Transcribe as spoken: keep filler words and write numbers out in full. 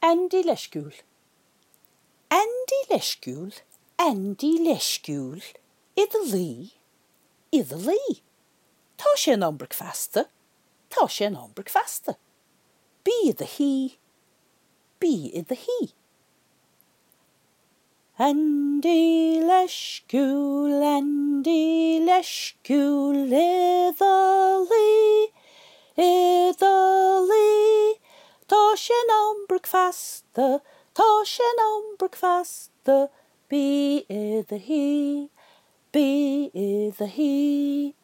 Andy leisciúil. Andy leisciúil, Andy leisciúil, iad a lí, iad a lí. Tá sé an ombrach fasta, tá sé an ombrach fasta. Bí iad a hí, bí iad a hí. Andy leisciúil, Andy leisciúil, iad a lí, iad a lí. Tá sé an ombrach fasta, tá sé an ombrach fasta. Bí iad a hí, bí iad a hí.